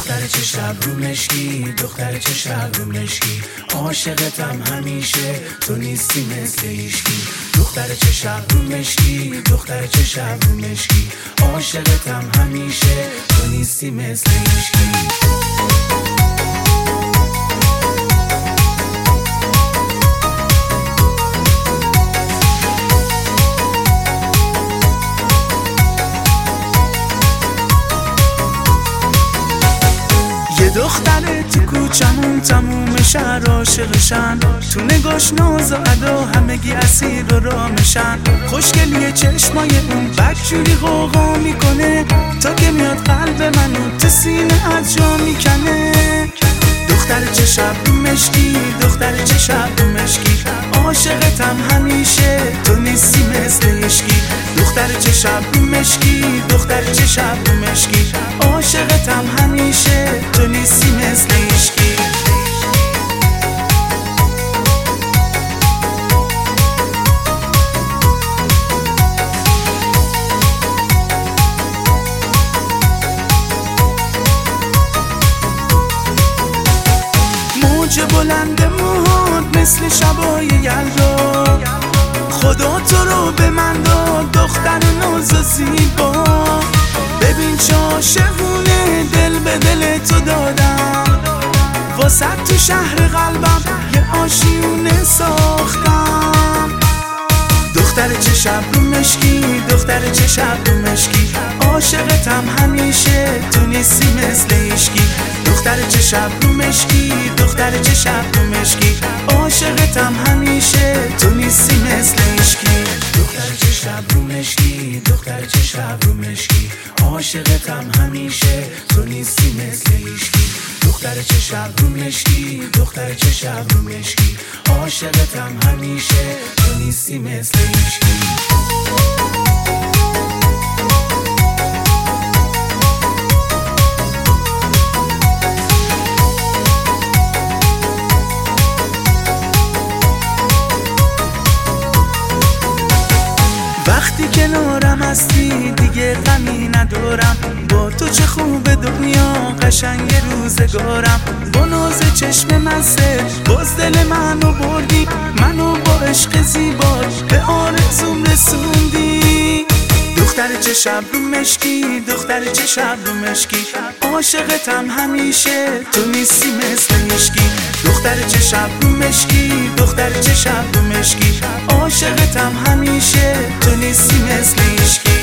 دختر چه شب رو مشکی، دختر چه شب رو مشکی، عاشقتم همیشه، تو نیستی مثل هیچکی. دختر چه شب رو مشکی، دختر چه شب رو مشکی، عاشقتم همیشه، تو نیستی مثل هیچکی. دختر تو کوچمون تموم شهر عاشقشن، تو نگاش ناز و ادا همگی اسیر و رامشن. خوشگلی چشمای اون بدجوری غوغا میکنه، تا که میاد قلب منو تو سینه از جا میکنه. دختر چه شب رو مشکی، دختر چه شب رو مشکی، عاشقتم همیشه، تو نیستی مثل عشقی. دختر چه شب رو مشکی، دختر چه شب رو مشکی، عاشقتم همیشه، تو نیستی مثل عشقی. موج بلند موهات مثل شبای یلدا، خدا تو رو به من داد دختر ناز و زیبا. ببین چه عاشقونه دل به دل تو دادم، واسه تو شهر قلبم یه آشیونه ساختم. دختر چه شب رو مشکی، دختر چه شب رو مشکی، عاشقتم همیشه، تو نیستی مثل هیچکی. دختر چه شب رو مشکی، دختر چه شب رو مشکی، عاشقتم همیشه، تو نیستی مثل هیچکی. دختر چه شب رو مشکی، دختر چه شب رو مشکی، عاشقتم همیشه، تو نیستی مثل هیچکی. دختر چه شب رو مشکی، دختر چه شب رو مشکی، عاشقتم همیشه، تو نیستی مثل هیچکی. وقتی کنارم هستی دیگه غمی ندارم، با تو چه خوبه دنیا قشنگ روزگارم. با ناز چشم مسه باز دل منو بردی، منو با عشق زیبات به آرزوم رسوندی. دختر چه شب رو مشکی، دختر چه شب رو مشکی، عاشقتم همیشه، تو نیستی مثل هیچکی. دختر چه شب رو مشکی، دختر چه شب رو مشکی، عاشقتم همیشه، تو نیستی مثل هیچکی.